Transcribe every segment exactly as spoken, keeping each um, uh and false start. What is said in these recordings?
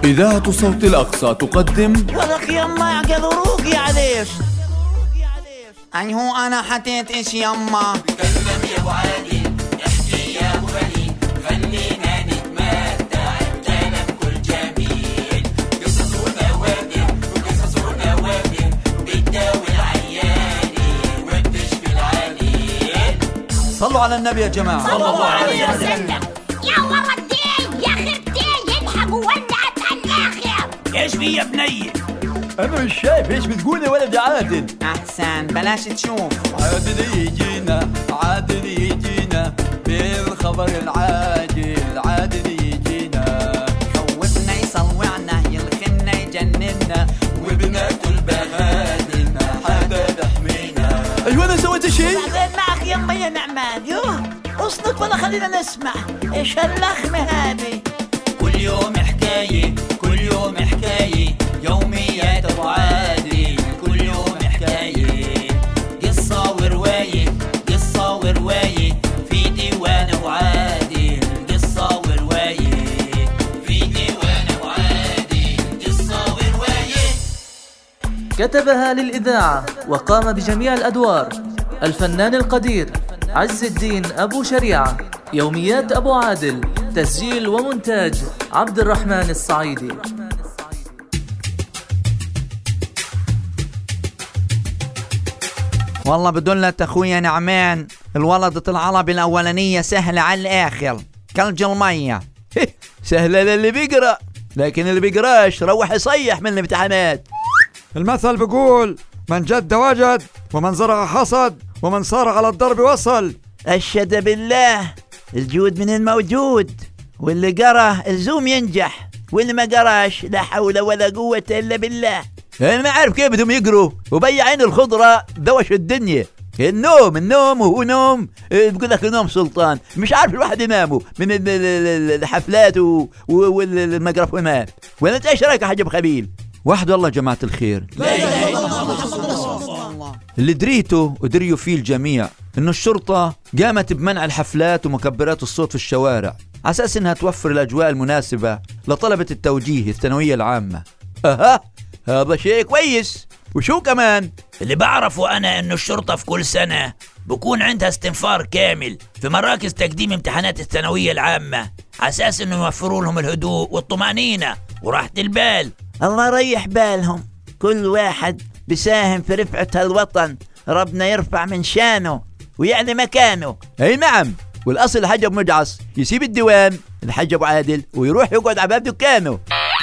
إذاعة صوت الأقصى تقدم ولك يما قدروك يا عديش. أي هو أنا حطيت إيش يما؟ تكلم يا أبو عادل، احكي يا أبو غني، خلينا نتمتع بكلام كل جميل. قصص ونوادر وقصص ونوادر بتداوي العياني وبتشفي العليل. صلوا على النبي يا جماعة صلى الله عليه وسلم. يا ولدي يا خرتي يلحقوا ولعت على الآخر. ايش في يا بني؟ أنا مش شايف إيش بتقول يا ولد عادل. أحسن بلاش تشوف. عادل يجينا عادل يجينا بالخبر العاجل، عادل يجينا خوفنا يصوعنا يلخنا يجننا وبناكل بهادلنا حدا تحمينا. أيوة أنا سويت شيء؟ بعدين معك يما يا نعمان. يوه اصنت ولا خلينا نسمع ايش هاللخمة هذه. كل يوم حكاية كل يوم حكاية يوميات أبو عادل، كل يوم حكاية قصة ورواية قصة ورواية في ديوان أبو عادل. قصة ورواية في ديوان أبو عادل. قصة ورواية. كتبها للإذاعة وقام بجميع الأدوار الفنان القدير عز الدين أبو شريعة. يوميات أبو عادل، تسجيل ومونتاج عبد الرحمن الصعيدي. والله بدلت اخويا نعمان الولدة العربي الاولانية سهلة على الاخر كالج المية. سهلة للي بيقرأ، لكن اللي بيقراش روح يصيح من الامتحانات. المثل بيقول من جد وجد ومن زرع حصد ومن صار على الضرب وصل. اشهد بالله الجود من الموجود، واللي قرأ الزوم ينجح، واللي ما قراش لا حول ولا قوة الا بالله. أنا ما عارف كيف بدهم يقروا وبيعين الخضرة دوش الدنيا. النوم النوم وهو نوم، بقول لك نوم سلطان، مش عارف الواحد يناموا من الحفلات والميكروفونات. ولا انت ايش رايك يا حاج ابو خليل؟ واحد والله جماعة الخير، لا إله إلا الله. اللي دريته ودريوا فيه الجميع انه الشرطة قامت بمنع الحفلات ومكبرات الصوت في الشوارع على اساس انها توفر الاجواء المناسبة لطلبة التوجيه الثانوية العامة. اها هذا شيء كويس. وشو كمان اللي بعرفه أنا إنه الشرطة في كل سنة بكون عندها استنفار كامل في مراكز تقديم امتحانات الثانوية العامة على أساس إنه يوفروا لهم الهدوء والطمأنينة وراحة البال. الله يريح بالهم، كل واحد بيساهم في رفعة هالوطن، ربنا يرفع من شانه ويعلي مكانه. اي نعم. والاصل الحاج ابو مجعص يسيب الديوان الحاج ابو عادل ويروح يقعد على باب دكانه.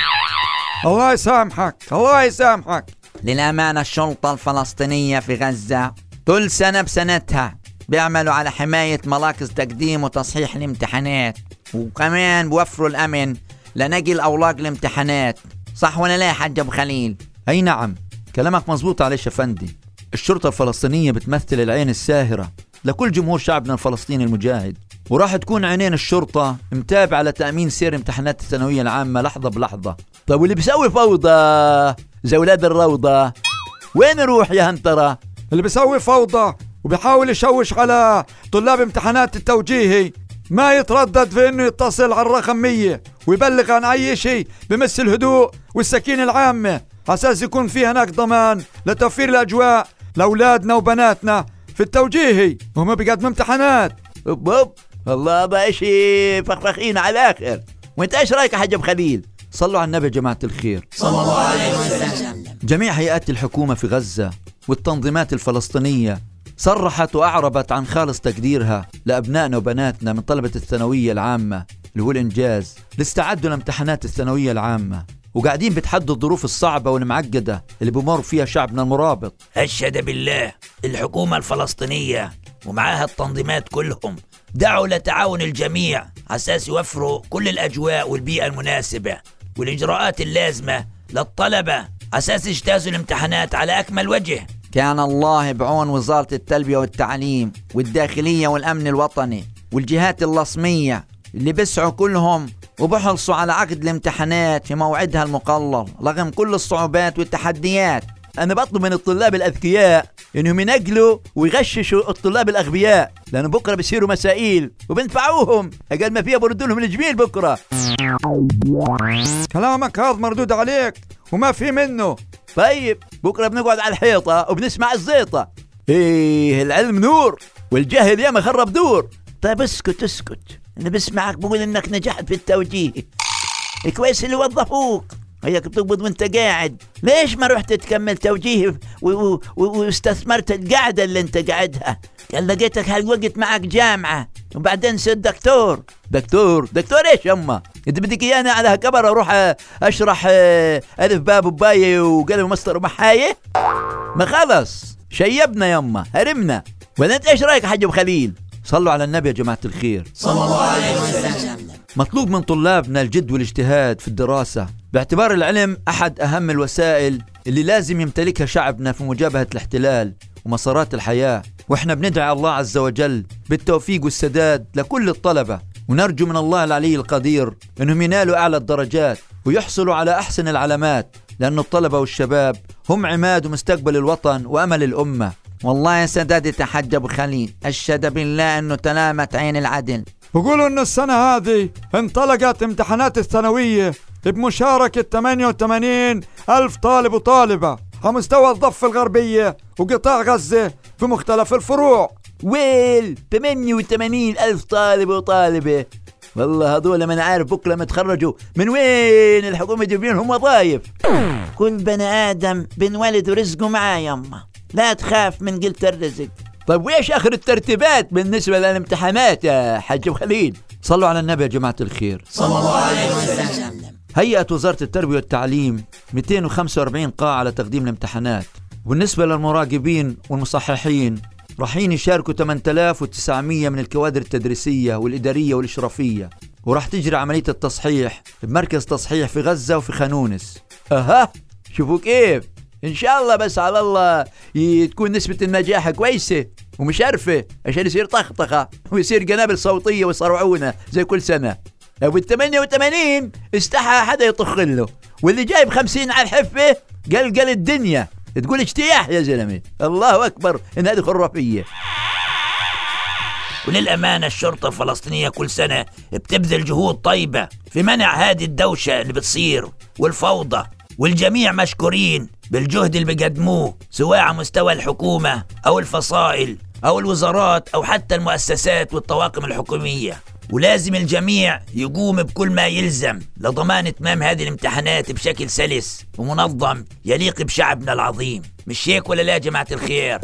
الله يسامحك الله يسامحك. للأمانة الشرطة الفلسطينية في غزة كل سنة بسنتها بيعملوا على حماية مراكز تقديم وتصحيح الامتحانات، وكمان بوفروا الأمن لنقل أوراق الامتحانات. صح ولا لا يا حاج أبو خليل؟ أي نعم كلامك مزبوط عليش يا فندي. الشرطة الفلسطينية بتمثل العين الساهرة لكل جمهور شعبنا الفلسطيني المجاهد، وراح تكون عينين الشرطة متابعة لتأمين سير امتحانات الثانوية العامة لحظة بلحظة. طيب واللي بيسوي فوضى زي أولاد الروضة وين يروح يا هنترة؟ اللي بيسوي فوضى وبيحاول يشوش على طلاب امتحانات التوجيهي ما يتردد في انه يتصل على الرقم مية ويبلغ عن اي شيء بمس الهدوء والسكينة العامة على اساس يكون في هناك ضمان لتوفير الاجواء لاولادنا وبناتنا في التوجيهي وهم بيقدموا امتحانات. أوب أوب الله بقى شيء فخفخين على الاخر. وانت ايش رايك يا حاج ابو خليل؟ صلوا على النبي يا جماعة الخير صلى الله عليه وسلم. جميع هيئات الحكومة في غزة والتنظيمات الفلسطينية صرحت وأعربت عن خالص تقديرها لأبنائنا وبناتنا من طلبة الثانوية العامة اللي هو الإنجاز لاستعدوا لامتحانات الثانوية العامة، وقاعدين بتحدوا الظروف الصعبة والمعقدة اللي بمر فيها شعبنا المرابط. أشهد بالله الحكومة الفلسطينية ومعاها التنظيمات كلهم دعوا لتعاون الجميع على أساس يوفروا كل الأجواء والبيئة المناسبة والإجراءات اللازمة للطلبة على أساس يجتازوا الامتحانات على أكمل وجه. كان الله بعون وزارة التربية والتعليم والداخلية والأمن الوطني والجهات اللصمية اللي بيسعوا كلهم وبحرصوا على عقد الامتحانات في موعدها المقرر رغم كل الصعوبات والتحديات. أنا بطلب من الطلاب الأذكياء إنهم ينقلوا ويغششوا الطلاب الأغبياء، لأنه بكرة بيصيروا مسائل وبنفعوهم، أقل ما فيها بردوا لهم الجميل بكرة. كلامك هذا مردود عليك وما في منه. طيب بكرة بنقعد على الحيطة وبنسمع الزيطة. إيه العلم نور والجهل ياما خرب دور. طيب اسكت اسكت، أنا بسمعك بقول إنك نجحت في التوجيه، كويس اللي وظفوك، هيك بتقبض وانت قاعد، ليش ما رحت تكمل توجيه واستثمرت القعدة اللي انت قاعدها؟ كان لقيتك هالوقت معك جامعة وبعدين صرت دكتور. دكتور دكتور ايش يما؟ انت بدك ايانا على هالكبر اروح اشرح الف باب وباية وقلم ومسطر ومحاية؟ ما خلص شيبنا يما، هرمنا. ولا انت ايش رايك يا حاج ابو خليل؟ صلوا على النبي يا جماعة الخير صلى الله عليه وسلم. مطلوب من طلابنا الجد والاجتهاد في الدراسة، باعتبار العلم أحد أهم الوسائل اللي لازم يمتلكها شعبنا في مجابهة الاحتلال ومسارات الحياة. وإحنا بندعي الله عز وجل بالتوفيق والسداد لكل الطلبة، ونرجو من الله العلي القدير أنهم ينالوا أعلى الدرجات ويحصلوا على أحسن العلامات، لأن الطلبة والشباب هم عماد ومستقبل الوطن وأمل الأمة. والله يا سداد تحج أبو خليل، أشهد بالله أنه تلامت عين العدل. بقولوا أن السنة هذه انطلقت امتحانات الثانوية بمشاركة ثمانية وثمانين ألف طالب وطالبة على مستوى الضفة الغربية وقطاع غزة في مختلف الفروع. ويل ثمانية وثمانين ألف طالب وطالبة، والله هذول ما أنا عارف بكرة لما تخرجوا من وين الحكومة تجيب لهم وظائف. كل بني آدم بنولد ورزقه معاه يما، لا تخاف من قلة الرزق. طيب وإيش آخر الترتيبات بالنسبة للامتحانات يا حاج خليل؟ صلوا على النبي يا جماعة الخير صلى الله عليه وسلم. هيئة وزارة التربية والتعليم مئتين وخمسة وأربعين قاعة على تقديم الامتحانات، وبالنسبة للمراقبين والمصححين راحين يشاركوا ثمانية آلاف وتسعمية من الكوادر التدريسية والإدارية والإشرافية، وراح تجري عملية التصحيح بمركز تصحيح في غزة وفي خانونس. أها شوفوا كيف، إن شاء الله بس على الله تكون نسبة النجاح كويسة ومشرفة عشان يصير طخطخة ويصير قنابل صوتية ويصرعونا زي كل سنة. أبو الثمانية وثمانين استحى حدا يطخ له، واللي جايب خمسين على الحفة قلقل الدنيا، تقول اجتياح يا زلمة. الله أكبر إن هذه خرافية. وللأمانة الشرطة الفلسطينية كل سنة بتبذل جهود طيبة في منع هذه الدوشة اللي بتصير والفوضى، والجميع مشكورين بالجهد اللي بيقدموه سواء على مستوى الحكومة أو الفصائل أو الوزارات أو حتى المؤسسات والطواقم الحكومية. ولازم الجميع يقوم بكل ما يلزم لضمان إتمام هذه الامتحانات بشكل سلس ومنظم يليق بشعبنا العظيم. مش هيك ولا لا يا جماعة الخير؟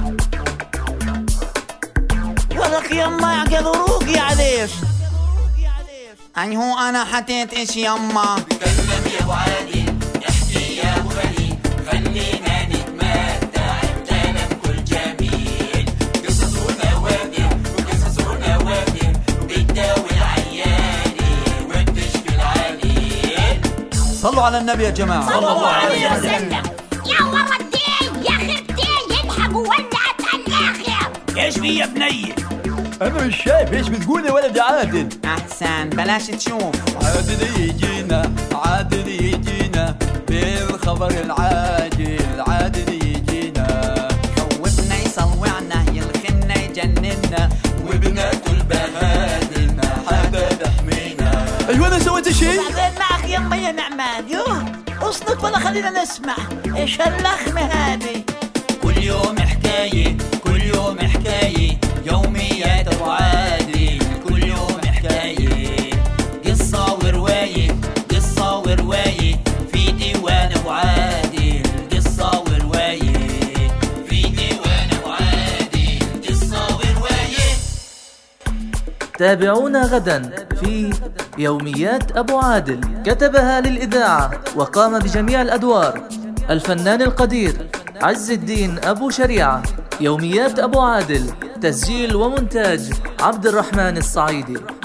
ولك يما يعقلوك يا عليش. أي هو أنا حطيت إيش يما؟ تكلم يا أبو عادل، احكي يا أبو خليل، خلينا نتمتع بكلام كل جميل. قصص ونوادر وقصص ونوادر بتداوي العياني وبتشفي العليل. صلوا على النبي يا جماعة صلى الله عليه وسلم. يا ولدي يا خرتي يلحقوا ولعت الآخر. ايش في يا بني؟ أنا مش شايف إيش بتقول يا ولد عادل. أحسن بلاش تشوف. عادل يجينا عادل يجينا بالخبر العاجل، عادل يجينا خوفنا يصوعنا يلخنا يجننا وبناكل بهادلنا حدا تحمينا. أيوة أنا سويت شيء؟ بعدين معك يما يا نعمان. يوه اصنك ولا خلينا نسمع ايش هاللخمة هذه. كل يوم حكاية كل يوم حكاية يوميات أبو عادل، كل يوم حكاية قصة ورواية قصة ورواية في ديوان أبو عادل. قصة ورواية في ديوان أبو عادل. قصة ورواية. تابعونا غدا في يوميات أبو عادل، كتبها للإذاعة وقام بجميع الأدوار الفنان القدير عز الدين أبو شريعة. يوميات أبو عادل، تسجيل ومونتاج عبد الرحمن الصعيدي.